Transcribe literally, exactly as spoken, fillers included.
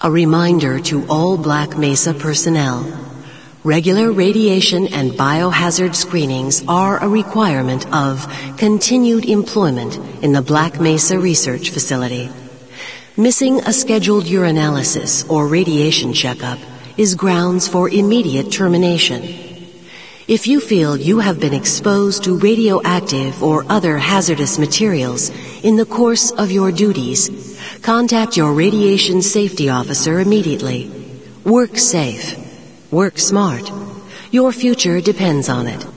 A reminder to all Black Mesa personnel. Regular radiation and biohazard screenings are a requirement of continued employment in the Black Mesa Research Facility. Missing a scheduled urinalysis or radiation checkup is grounds for immediate termination. If you feel you have been exposed to radioactive or other hazardous materials in the course of your duties, contact your radiation safety officer immediately. Work safe. Work smart. Your future depends on it.